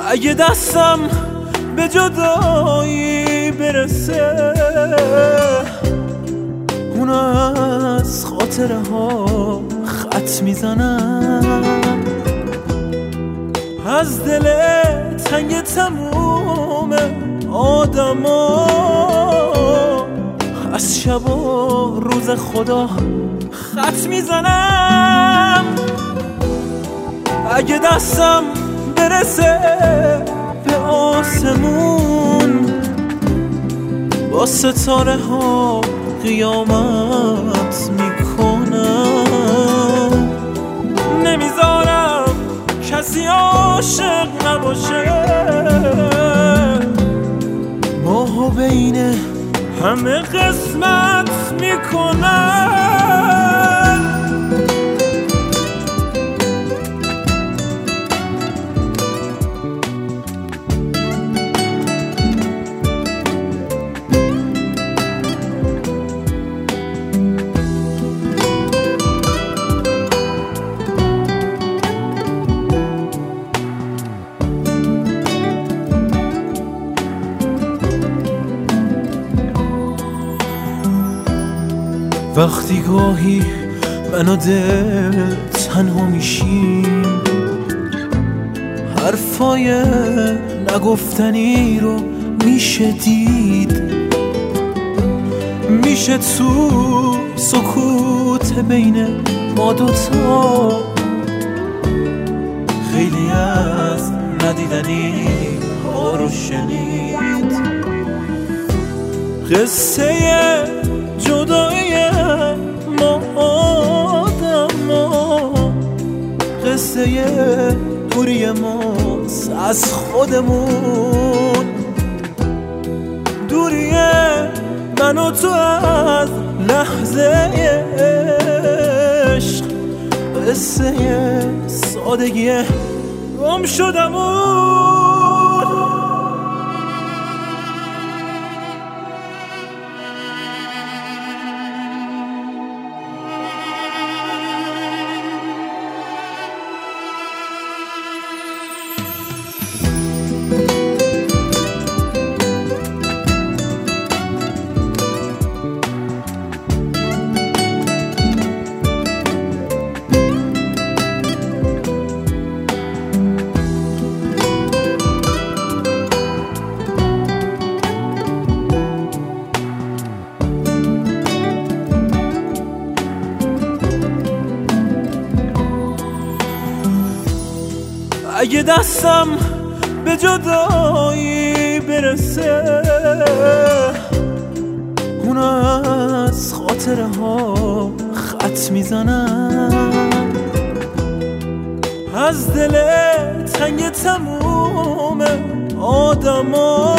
اگه دستم به جدایی برسه اون از خاطره ها خط میزنم، از دل تنگ تموم آدما، از شب و روز خدا خط میزنم. اگه دستم برسه به آسمون با ستاره ها قیامت میکنم، نمیذارم کسی عاشق نباشه، ماهو بین همه قسمت میکنم. وقتی گاهی من و دل تنها میشیم، حرفای نگفتنی رو میشه دید، میشه تو سکوت بین ما دوتا خیلی از ندیدنی ها رو شنید. قصه جدایی ما آدما، قصه دوری ماست از خودمون، دوری من و تو از لحظه عشق، قصه سادگی گم شدمون. اگه دستم به جدایی برسه اون از خاطره ها خط میزنم، از دل تنگ تموم آدما،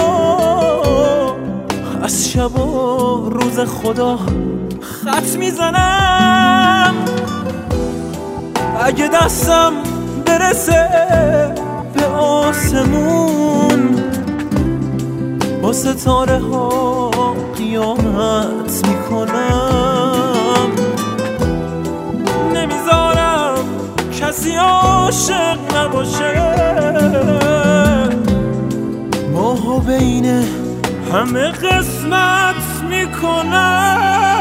از شب و روز خدا خط میزنم. اگه دستم برسه به آسمون با ستاره ها قیامت میکنم، نمیذارم کسی عاشق نباشه، ماهو بین همه قسمت میکنم.